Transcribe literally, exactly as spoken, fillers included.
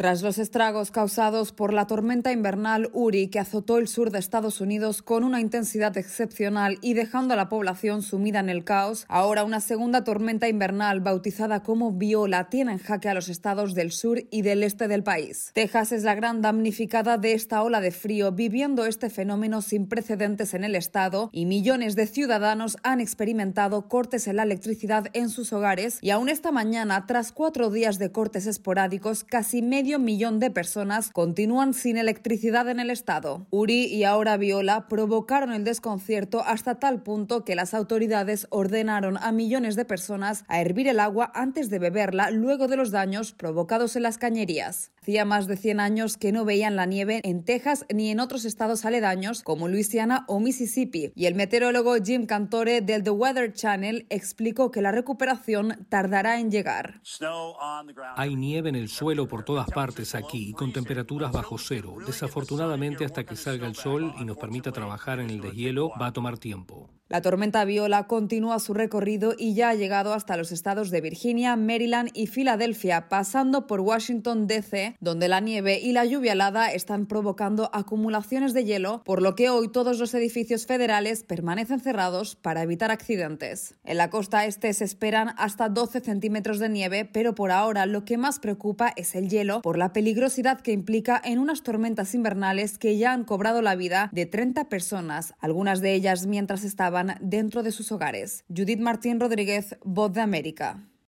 Tras los estragos causados por la tormenta invernal Uri, que azotó el sur de Estados Unidos con una intensidad excepcional y dejando a la población sumida en el caos, ahora una segunda tormenta invernal bautizada como Viola tiene en jaque a los estados del sur y del este del país. Texas es la gran damnificada de esta ola de frío, viviendo este fenómeno sin precedentes en el estado, y millones de ciudadanos han experimentado cortes en la electricidad en sus hogares, y aún esta mañana, tras cuatro días de cortes esporádicos, casi medio Medio millón de personas continúan sin electricidad en el estado. Uri y ahora Viola provocaron el desconcierto hasta tal punto que las autoridades ordenaron a millones de personas a hervir el agua antes de beberla luego de los daños provocados en las cañerías. Hacía más de cien años que no veían la nieve en Texas ni en otros estados aledaños como Luisiana o Mississippi, y el meteorólogo Jim Cantore del The Weather Channel explicó que la recuperación tardará en llegar. Hay nieve en el suelo por todas partes aquí, con temperaturas bajo cero. Desafortunadamente, hasta que salga el sol y nos permita trabajar en el deshielo, va a tomar tiempo. La tormenta Viola continúa su recorrido y ya ha llegado hasta los estados de Virginia, Maryland y Filadelfia, pasando por Washington D C, donde la nieve y la lluvia helada están provocando acumulaciones de hielo, por lo que hoy todos los edificios federales permanecen cerrados para evitar accidentes. En la costa este se esperan hasta doce centímetros de nieve, pero por ahora lo que más preocupa es el hielo, por la peligrosidad que implica en unas tormentas invernales que ya han cobrado la vida de treinta personas, algunas de ellas mientras estaban dentro de sus hogares. Judith Martín Rodríguez, Voz de América.